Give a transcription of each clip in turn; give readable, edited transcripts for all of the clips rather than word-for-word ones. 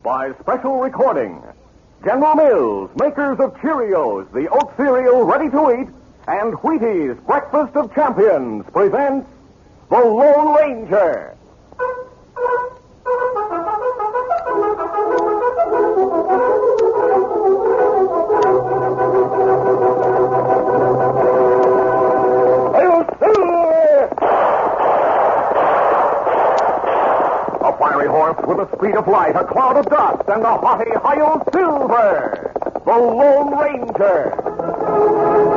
by special recording. General Mills, makers of Cheerios, the oat cereal ready to eat, and Wheaties, breakfast of champions, presents The Lone Ranger. A fiery horse with the speed of light, a cloud of dust, and a haughty Hi-Yo Silver, the Lone Ranger.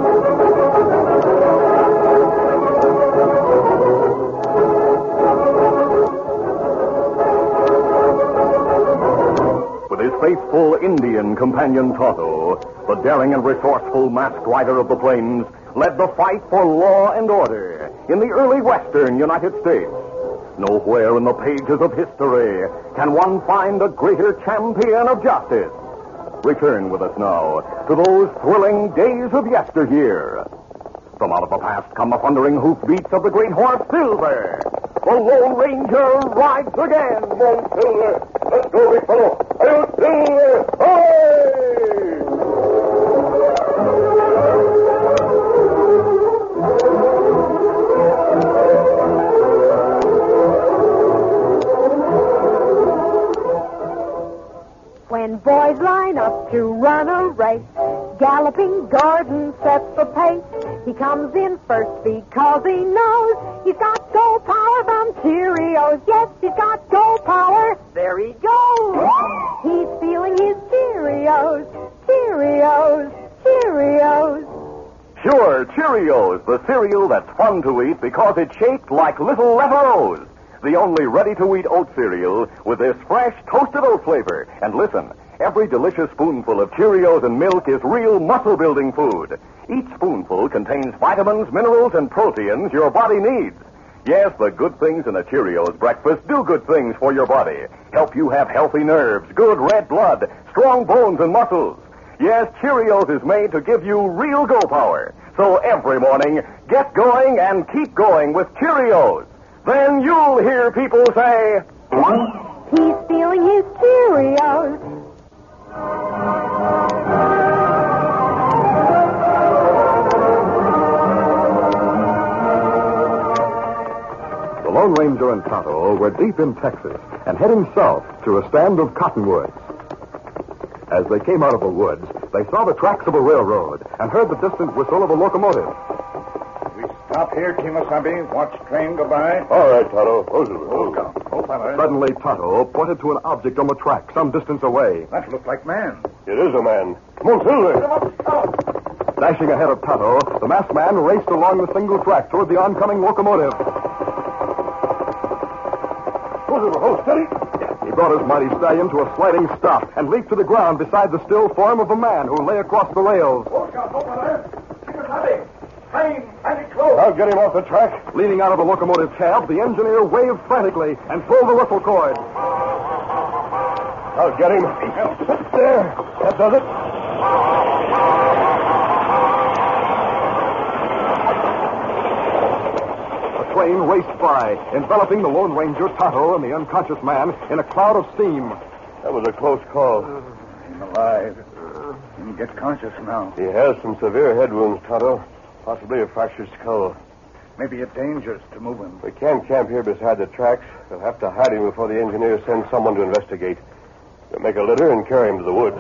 With his faithful Indian companion Tonto, the daring and resourceful masked rider of the plains led the fight for law and order in the early western United States. Nowhere in the pages of history can one find a greater champion of justice. Return with us now to those thrilling days of yesteryear. From out of the past come the thundering hoofbeats of the great horse Silver. The Lone Ranger rides again. Come on, Silver. Let's go, big fellow. Hey, Silver! Hey! When boys line up to run a race, Galloping Gordon sets the pace. He comes in first because he knows he's got go power from Cheerios. Yes, he's got go power. There he goes. He's feeling his Cheerios, Cheerios, Cheerios. Sure, Cheerios, the cereal that's fun to eat because it's shaped like little letter O's. The only ready-to-eat oat cereal with this fresh toasted oat flavor. And listen, every delicious spoonful of Cheerios and milk is real muscle-building food. Each spoonful contains vitamins, minerals, and proteins your body needs. Yes, the good things in a Cheerios breakfast do good things for your body. Help you have healthy nerves, good red blood, strong bones and muscles. Yes, Cheerios is made to give you real go power. So every morning, get going and keep going with Cheerios. Then you'll hear people say, he's feeling his Cheerios. The Lone Ranger and Tonto were deep in Texas and heading south to a stand of cottonwoods. As they came out of the woods, they saw the tracks of a railroad and heard the distant whistle of a locomotive. Stop here, Kimasabi. Watch train go by. All right, Tonto. Suddenly, Tonto pointed to an object on the track some distance away. That looked like man. It is a man. Come on, Silver. Dashing ahead of Tonto, the masked man raced along the single track toward the oncoming locomotive. Hold steady. He brought his mighty stallion to a sliding stop and leaped to the ground beside the still form of a man who lay across the rails. Look out, over there. Kimasabi. Train, hang close. I'll get him off the track. Leaning out of the locomotive cab, the engineer waved frantically and pulled the whistle cord. I'll get him. There. That does it. The train raced by, enveloping the Lone Ranger, Tonto, and the unconscious man in a cloud of steam. That was a close call. He's alive. He can get conscious now. He has some severe head wounds, Tonto. Possibly a fractured skull. Maybe it's dangerous to move him. We can't camp here beside the tracks. We'll have to hide him before the engineer sends someone to investigate. We'll make a litter and carry him to the woods.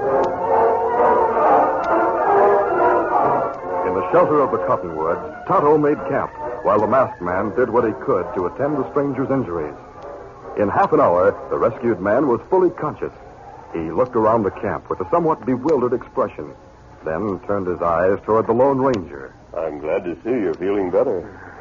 In the shelter of the cottonwoods, Tonto made camp, while the masked man did what he could to attend the stranger's injuries. In half an hour, the rescued man was fully conscious. He looked around the camp with a somewhat bewildered expression, then turned his eyes toward the Lone Ranger. I'm glad to see you're feeling better.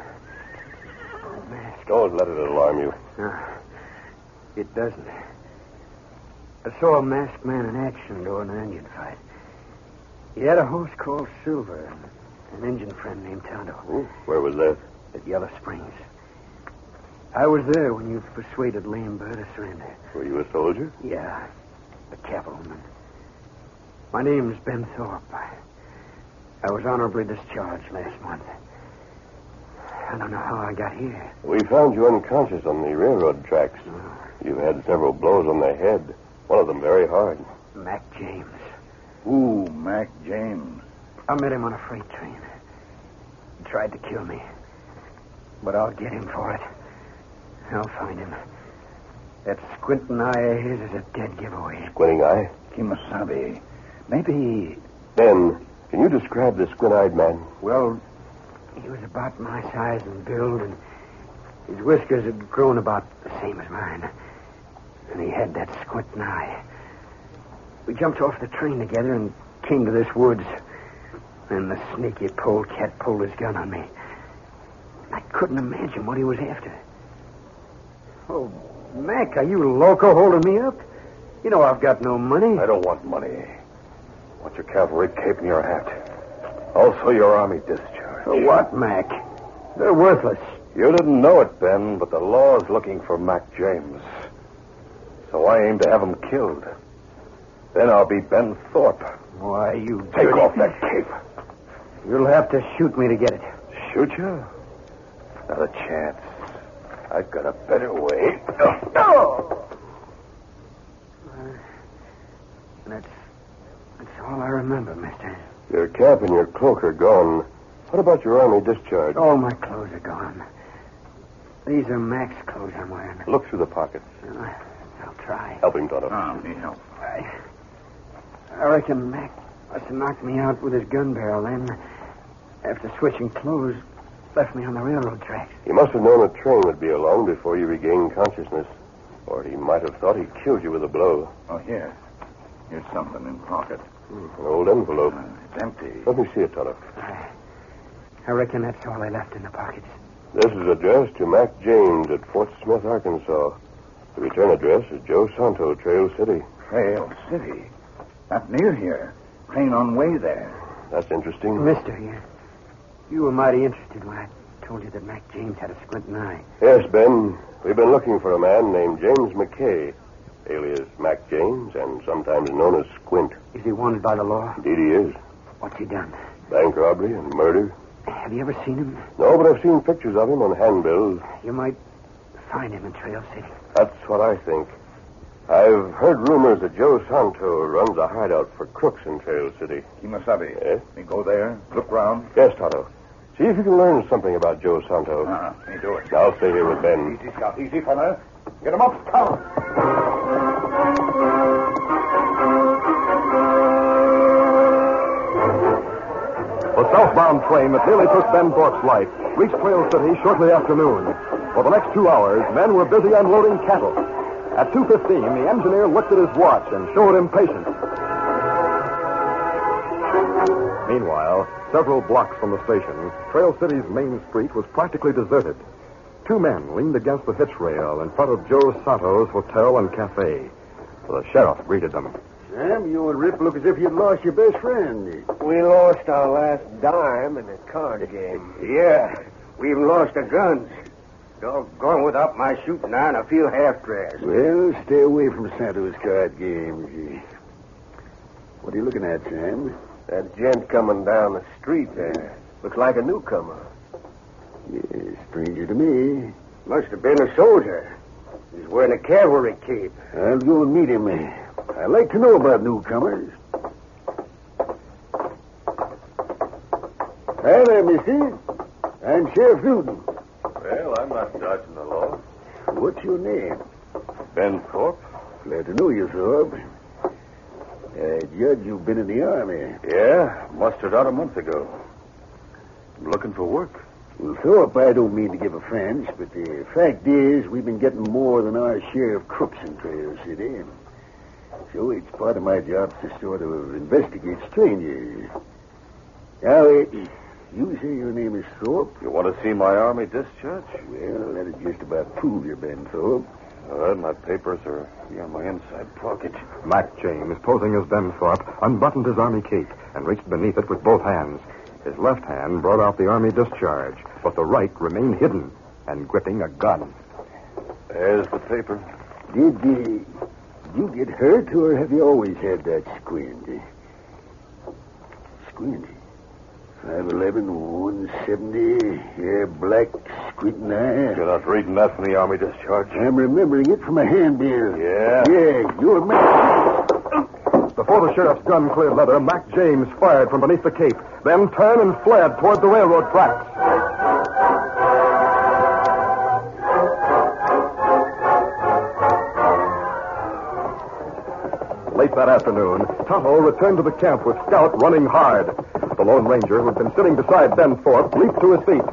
Don't let it alarm you. No, it doesn't. I saw a masked man in action during an Indian fight. He had a horse called Silver and an Indian friend named Tonto. Where was that? At Yellow Springs. I was there when you persuaded Lame Bird to surrender. Were you a soldier? Yeah, a cavalryman. My name's Ben Thorpe. I was honorably discharged last month. I don't know how I got here. We found you unconscious on the railroad tracks. You've had several blows on the head, one of them very hard. Mac James. Ooh, Mac James. I met him on a freight train. He tried to kill me. But I'll get him for it. I'll find him. That squinting eye of his is a dead giveaway. Squinting eye? Kimasabi. Maybe... Ben, can you describe the squint-eyed man? Well, he was about my size and build, and his whiskers had grown about the same as mine. And he had that squinting eye. We jumped off the train together and came to this woods. And the sneaky polecat pulled his gun on me. I couldn't imagine what he was after. Oh, Mac, are you loco holding me up? You know I've got no money. I don't want money. I want your cavalry cape and your hat. Also your army discharge. For what, Mac? They're worthless. You didn't know it, Ben, but the law's looking for Mac James. So I aim to have him killed. Then I'll be Ben Thorpe. Why, you Take dirty... off that cape. You'll have to shoot me to get it. Shoot you? Not a chance. I've got a better way. No! That's all I remember, mister. Your cap and your cloak are gone. What about your army discharge? All my clothes are gone. These are Mac's clothes I'm wearing. Look through the pockets. I'll try. Help him, Tonto. me help. I reckon Mac must have knocked me out with his gun barrel, then, after switching clothes, left me on the railroad tracks. He must have known a train would be along before you regained consciousness. Or he might have thought he killed you with a blow. Oh, here. Here's something in pocket. An old envelope. It's empty. Let me see it, Tonto. I reckon that's all I left in the pockets. This is addressed to Mac James at Fort Smith, Arkansas. The return address is Joe Santo, Trail City. Trail City? Not near here. Train on way there. That's interesting. Mister, you were mighty interested when I told you that Mac James had a squinting eye. Yes, Ben. We've been looking for a man named James McKay, alias Mac James, and sometimes known as Squint. Is he wanted by the law? Indeed he is. What's he done? Bank robbery and murder. Have you ever seen him? No, but I've seen pictures of him on handbills. You might find him in Trail City. That's what I think. I've heard rumors that Joe Santo runs a hideout for crooks in Trail City. Kimasabi. Yes? Me go there, look round. Yes, Tonto. See if you can learn something about Joe Santo. Me do it. I'll stay here with Ben. Easy, Scout. Easy, fella. Get him up, Scout. The southbound train that nearly took Ben Thorpe's life reached Trail City shortly after noon. For the next 2 hours, men were busy unloading cattle. At 2:15, the engineer looked at his watch and showed impatience. Meanwhile, several blocks from the station, Trail City's main street was practically deserted. 2 men leaned against the hitch rail in front of Joe Santo's hotel and cafe. The sheriff greeted them. Sam, you and Rip look as if you'd lost your best friend. We lost our last dime in the card game. Yeah, we even lost our guns. Doggone, without my shooting iron, I feel half-dressed. Well, stay away from Santo's card games. What are you looking at, Sam? That gent coming down the street there. Looks like a newcomer. Yeah, stranger to me. Must have been a soldier. He's wearing a cavalry cape. I'll go and meet him. I like to know about newcomers. Hi there, mister. I'm Sheriff Newton. Well, I'm not dodging the law. What's your name? Ben Thorpe? Glad to know you, Thorpe. Judge, you've been in the Army. Yeah, mustered out a month ago. I'm looking for work. Well, Thorpe, I don't mean to give offense, but the fact is we've been getting more than our share of crooks in Trail City. So it's part of my job to sort of investigate strangers. Now, you say your name is Thorpe? You want to see my army discharge? Well, that'd just about prove you're Ben Thorpe. All right, my papers are here in my inside pocket. Mac James, posing as Ben Thorpe, unbuttoned his army cape and reached beneath it with both hands. His left hand brought out the army discharge, but the right remained hidden and gripping a gun. There's the paper. Did you get hurt, or have you always had that squint? Squint? 5'11", 170, hair black, squinting eye. You're not reading that from the Army discharge. I'm remembering it from a handbill. Yeah? Yeah, you're Mac. Before the sheriff's gun cleared leather, Mac James fired from beneath the cape, then turned and fled toward the railroad tracks. Late that afternoon, Tonto returned to the camp with Scout running hard. The Lone Ranger, who had been sitting beside Ben Thorpe, leaped to his feet.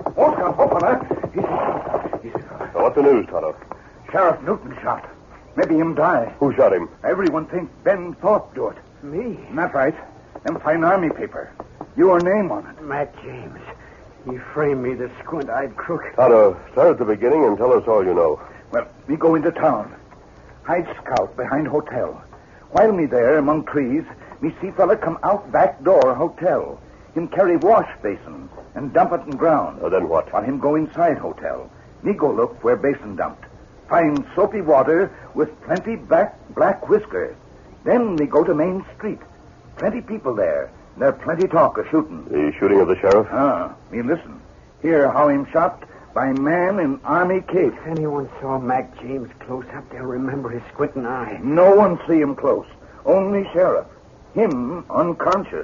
What's the news, Tonto? Sheriff Newton shot. Maybe him die. Who shot him? Everyone thinks Ben Thorpe do it. Me? That's right. Them fine army paper. Your name on it. Mac James. He framed me, the squint-eyed crook. Tonto, start at the beginning and tell us all you know. Well, me go into town. Hide Scout behind hotel. While me there among trees, me see fella come out back door hotel. Him carry wash basin and dump it in ground. Then what? While him go inside hotel. Me go look where basin dumped. Find soapy water with plenty black whiskers. Then me go to Main Street. Plenty people there. There plenty talk of shooting. The shooting of the sheriff? Me listen. Hear how him shot by man in army cape. If anyone saw Mac James close up, they'll remember his squinting eye. No one see him close. Only sheriff. Him unconscious.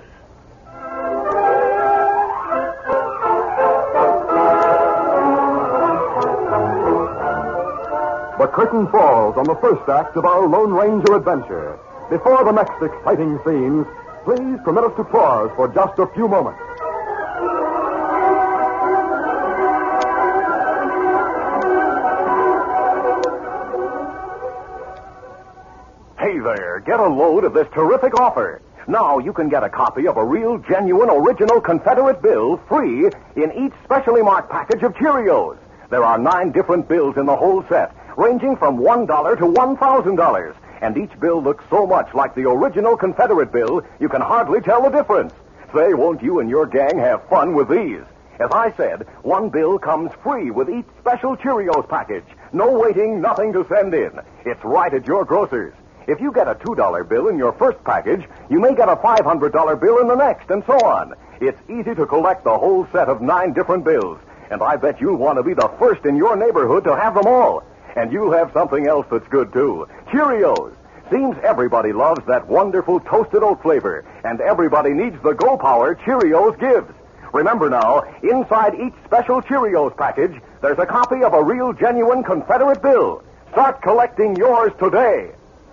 The curtain falls on the first act of our Lone Ranger adventure. Before the next exciting scenes, please permit us to pause for just a few moments. Hey there, get a load of this terrific offer. Now you can get a copy of a real, genuine, original Confederate bill free in each specially marked package of Cheerios. There are 9 different bills in the whole set, ranging from $1 to $1,000. And each bill looks so much like the original Confederate bill, you can hardly tell the difference. Say, won't you and your gang have fun with these? As I said, one bill comes free with each special Cheerios package. No waiting, nothing to send in. It's right at your grocer's. If you get a $2 bill in your first package, you may get a $500 bill in the next, and so on. It's easy to collect the whole set of 9 different bills. And I bet you'll want to be the first in your neighborhood to have them all. And you'll have something else that's good, too. Cheerios. Seems everybody loves that wonderful toasted oat flavor, and everybody needs the Go Power Cheerios gives. Remember now, inside each special Cheerios package, there's a copy of a real, genuine Confederate bill. Start collecting yours today.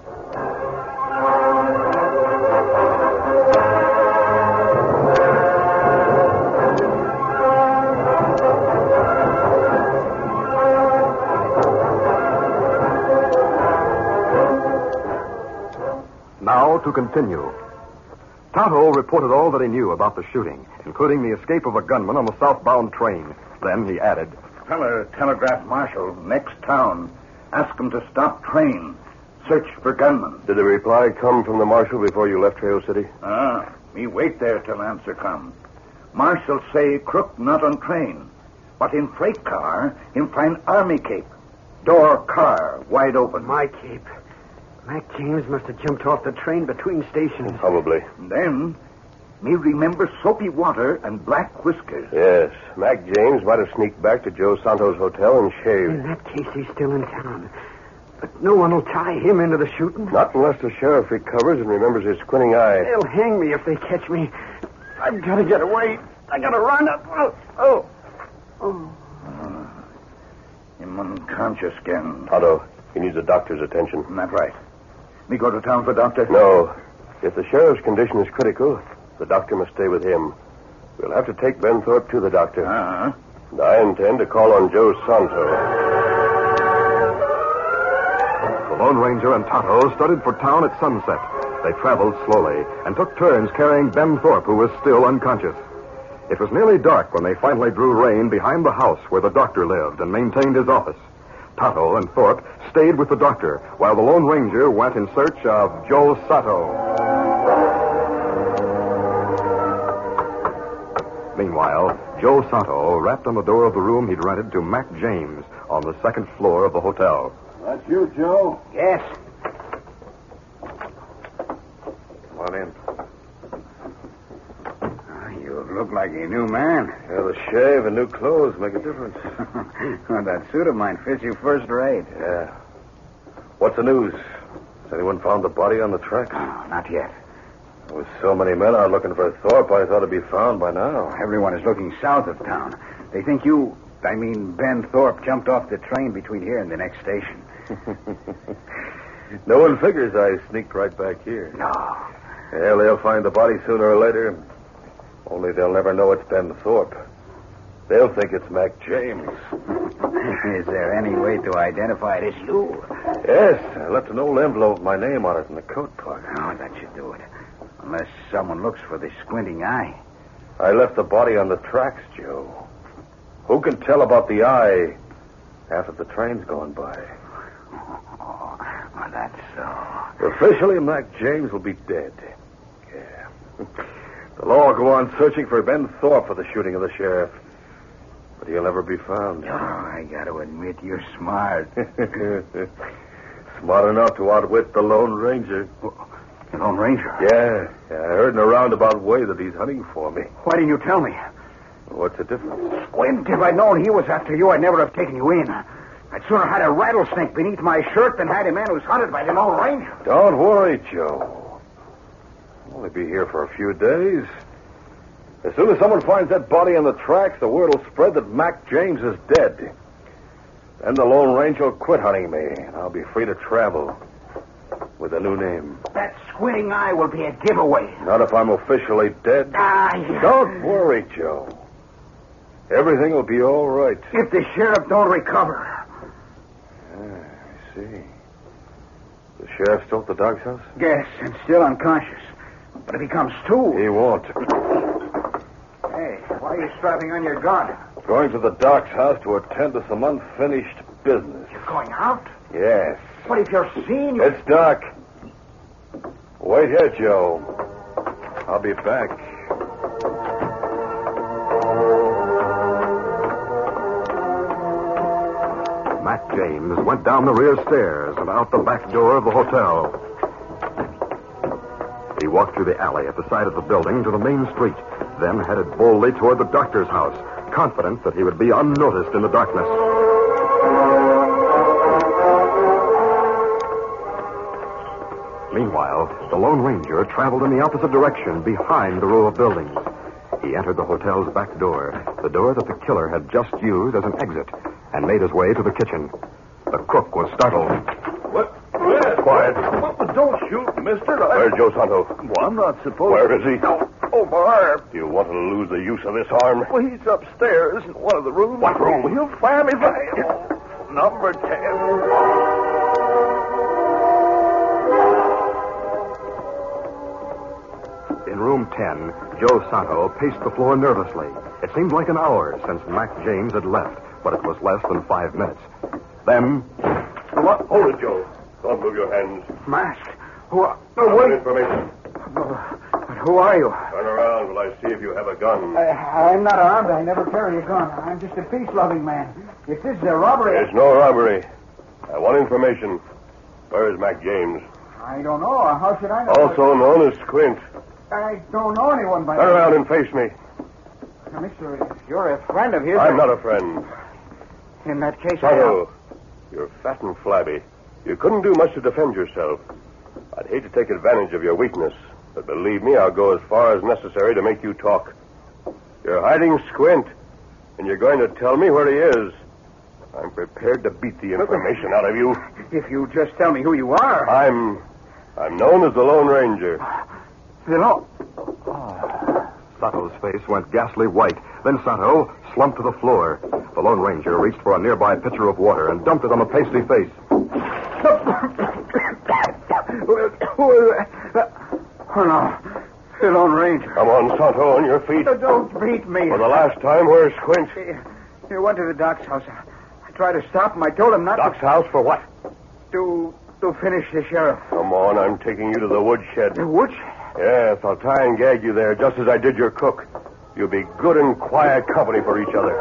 Now to continue. Tonto reported all that he knew about the shooting, including the escape of a gunman on the southbound train. Then he added, Fella telegraphed Marshal, next town. Ask him to stop train. Search for gunmen. Did the reply come from the marshal before you left Trail City? Me wait there till answer come. Marshal say crook not on train. But in freight car, him find army cape. Door car wide open. My cape. Mac James must have jumped off the train between stations. Probably. Then, me remember soapy water and black whiskers. Yes. Mac James might have sneaked back to Joe Santos' hotel and shaved. In that case, he's still in town. But no one will tie him into the shooting. Not unless the sheriff recovers and remembers his squinting eye. They'll hang me if they catch me. I've got to get away. I got to run up. Him unconscious again. Tonto, he needs a doctor's attention. That's right. Me go to town for doctor? No. If the sheriff's condition is critical, the doctor must stay with him. We'll have to take Ben Thorpe to the doctor. And I intend to call on Joe Santos. The Lone Ranger and Tonto started for town at sunset. They traveled slowly and took turns carrying Ben Thorpe, who was still unconscious. It was nearly dark when they finally drew rein behind the house where the doctor lived and maintained his office. Tonto and Thorpe stayed with the doctor, while the Lone Ranger went in search of Joe Sato. Meanwhile, Joe Sato rapped on the door of the room he'd rented to Mac James on the second floor of the hotel. That's you, Joe? Yes. Come on in. You look like a new man. Yeah, the shave and new clothes make a difference. Well, that suit of mine fits you first rate. Yeah. What's the news? Has anyone found the body on the tracks? Oh, not yet. With so many men out looking for Thorpe, I thought it'd be found by now. Everyone is looking south of town. They think Ben Thorpe jumped off the train between here and the next station. No one figures I sneaked right back here. No. Hell, they'll find the body sooner or later. Only they'll never know it's Ben Thorpe. They'll think it's Mac James. Is there any way to identify it as you? Yes, I left an old envelope with my name on it in the coat pocket. Oh, that should do it. Unless someone looks for the squinting eye. I left the body on the tracks, Joe. Who can tell about the eye after the train's gone by? Oh, well, that's so. Officially, Mac James will be dead. Yeah. The law will go on searching for Ben Thorpe for the shooting of the sheriff. But he'll never be found. Oh, I got to admit, you're smart. Smart enough to outwit the Lone Ranger. The Lone Ranger? Yeah. I heard in a roundabout way that he's hunting for me. Why didn't you tell me? What's the difference? Squint, if I'd known he was after you, I'd never have taken you in. I'd sooner had a rattlesnake beneath my shirt than had a man who's hunted by the Lone Ranger. Don't worry, Joe. I'll only be here for a few days. As soon as someone finds that body on the tracks, the word will spread that Mac James is dead. Then the Lone Ranger will quit hunting me, and I'll be free to travel with a new name. That squinting eye will be a giveaway. Not if I'm officially dead. Yeah. Don't worry, Joe. Everything will be all right. If the sheriff don't recover. I see. The sheriff still at the dog's house? Yes, and still unconscious. But if he comes to... He won't. Hey, why are you strapping on your gun? Going to the doc's house to attend to some unfinished business. You're going out? Yes. But if you're seen... It's Doc. Wait here, Joe. I'll be back. Mac James went down the rear stairs and out the back door of the hotel. He walked through the alley at the side of the building to the main street, then headed boldly toward the doctor's house, confident that he would be unnoticed in the darkness. Meanwhile, the Lone Ranger traveled in the opposite direction behind the row of buildings. He entered the hotel's back door, the door that the killer had just used as an exit, and made his way to the kitchen. The cook was startled. What? Quiet. Don't shoot, mister. Where's Joe Santo? Well, I'm not supposed Where is he? Oh, my arm. Do you want to lose the use of this arm? Well, he's upstairs in one of the rooms. What room? He'll find me by number 10. In room 10, Joe Santo paced the floor nervously. It seemed like an hour since Mac James had left, but it was less than 5 minutes. Then... What? Hold it, Joe. Don't move your hands. Masked? Who are... Information. But who are you? Turn around while I see if you have a gun. I'm not armed. I never carry a gun. I'm just a peace-loving man. If this is a robbery... It's no robbery. I want information. Where is Mac James? I don't know. How should I know? Also known as Squint. I don't know anyone by Turn around and face me. Now, mister, you're a friend of his. I'm not a friend. In that case, Santo, you're fat and flabby. You couldn't do much to defend yourself. I'd hate to take advantage of your weakness, but believe me, I'll go as far as necessary to make you talk. You're hiding Squint, and you're going to tell me where he is. I'm prepared to beat the information out of you. If you just tell me who you are. I'm known as the Lone Ranger. The Lone... Santo's face went ghastly white. Then Santo slumped to the floor. The Lone Ranger reached for a nearby pitcher of water and dumped it on the pasty face. Oh, no. The Lone Ranger. Come on, Santo, on your feet. Don't beat me. For the last time, where's Squint? He went to the doc's house. I tried to stop him. I told him not Doc's house for what? to finish the sheriff. Come on, I'm taking you to the woodshed. The woodshed? Yes, I'll tie and gag you there, just as I did your cook. You'll be good and quiet company for each other.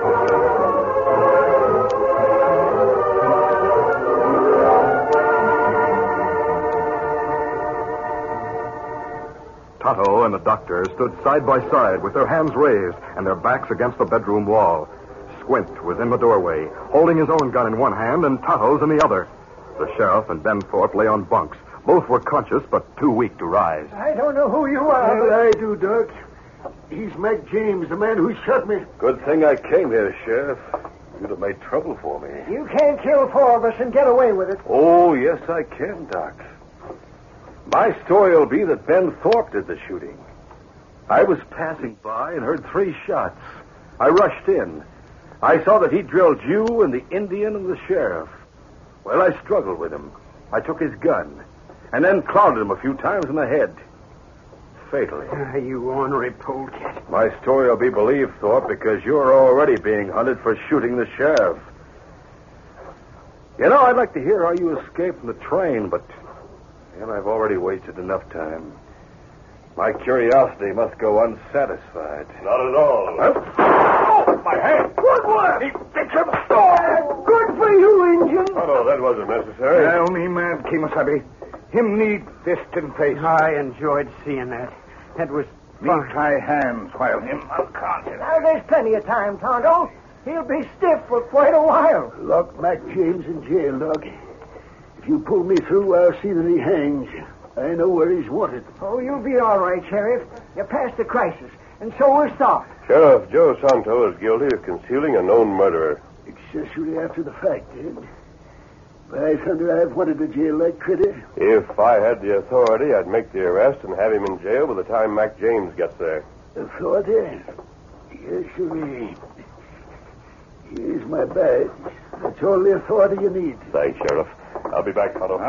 Tonto and the doctor stood side by side with their hands raised and their backs against the bedroom wall. Squint was in the doorway, holding his own gun in one hand and Tonto's in the other. The sheriff and Ben Thorpe lay on bunks. Both were conscious, but too weak to rise. I don't know who you are, Well, I do, Doc. He's Mac James, the man who shot me. Good thing I came here, Sheriff. You'd have made trouble for me. You can't kill four of us and get away with it. Oh, yes, I can, Doc. My story will be that Ben Thorpe did the shooting. I was passing by and heard 3 shots. I rushed in. I saw that he drilled you and the Indian and the sheriff. Well, I struggled with him. I took his gun and then clouded him a few times in the head. Fatally. You ornery polecat. My story will be believed, Thorpe, because you're already being hunted for shooting the sheriff. You know, I'd like to hear how you escaped from the train, but I've already wasted enough time. My curiosity must go unsatisfied. Not at all. Oh, my hand! Good work! He fixed him! Good for you, Injun. Oh, no, that wasn't necessary. Only man, Kemosabe. Him need fist and face. I enjoyed seeing that. That was Me tie hands while him unconscious. Now, there's plenty of time, Tonto. He'll be stiff for quite a while. Lock Mac James in jail, Doc. If you pull me through, I'll see that he hangs. I know where he's wanted. Oh, you'll be all right, Sheriff. You're past the crisis, and so we're soft. Sheriff Joe Santo is guilty of concealing a known murderer. Accessory after the fact, Ed. By thunder, I've wanted to jail that critter. If I had the authority, I'd make the arrest and have him in jail by the time Mac James gets there. Authority? Yes, sir. Here's my badge. That's all the authority you need. Thanks, Sheriff. I'll be back, Tonto.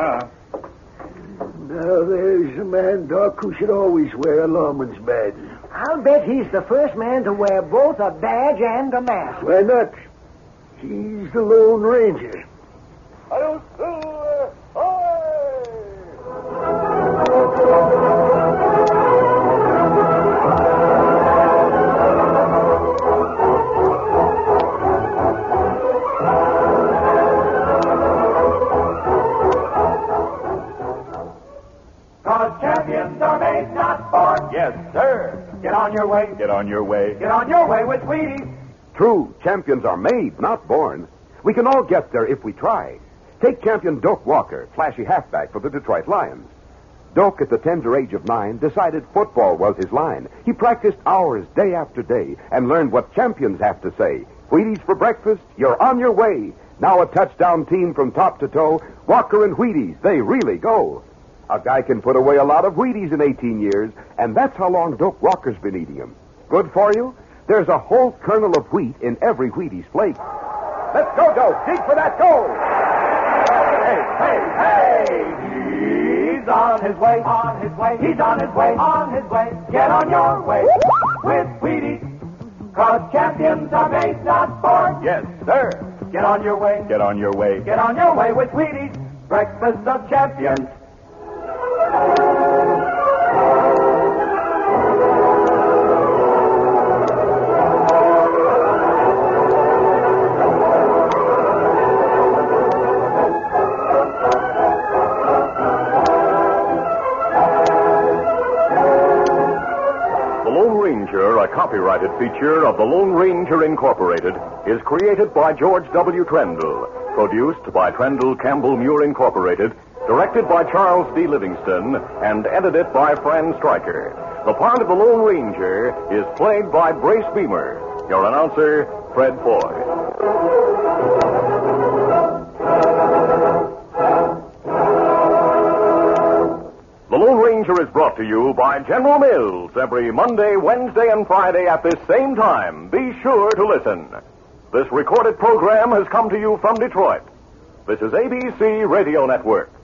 Now, there's a man, Doc, who should always wear a lawman's badge. I'll bet he's the first man to wear both a badge and a mask. Why not? He's the Lone Ranger. Cause champions are made, not born. Yes, sir. Get on your way. Get on your way. Get on your way with Wheaties. True, champions are made, not born. We can all get there if we try. Take champion Doak Walker, flashy halfback for the Detroit Lions. Doak, at the tender age of 9, decided football was his line. He practiced hours day after day and learned what champions have to say. Wheaties for breakfast, you're on your way. Now a touchdown team from top to toe. Walker and Wheaties, they really go. A guy can put away a lot of Wheaties in 18 years, and that's how long Doak Walker's been eating them. Good for you? There's a whole kernel of wheat in every Wheaties flake. Let's go, Doak. Dig for that goal. Hey! He's on his way, on his way. He's on his way, on his way. Get on your way with Wheaties. Cause champions are made, not born. Yes, sir. Get on your way. Get on your way. Get on your way with Wheaties. Breakfast of champions. A copyrighted feature of the Lone Ranger Incorporated, is created by George W. Trendle, produced by Trendle Campbell Muir Incorporated, directed by Charles D. Livingston, and edited by Fran Stryker. The part of the Lone Ranger is played by Brace Beamer. Your announcer, Fred Foy. The Lone Ranger is brought to you by General Mills every Monday, Wednesday, and Friday at this same time. Be sure to listen. This recorded program has come to you from Detroit. This is ABC Radio Network.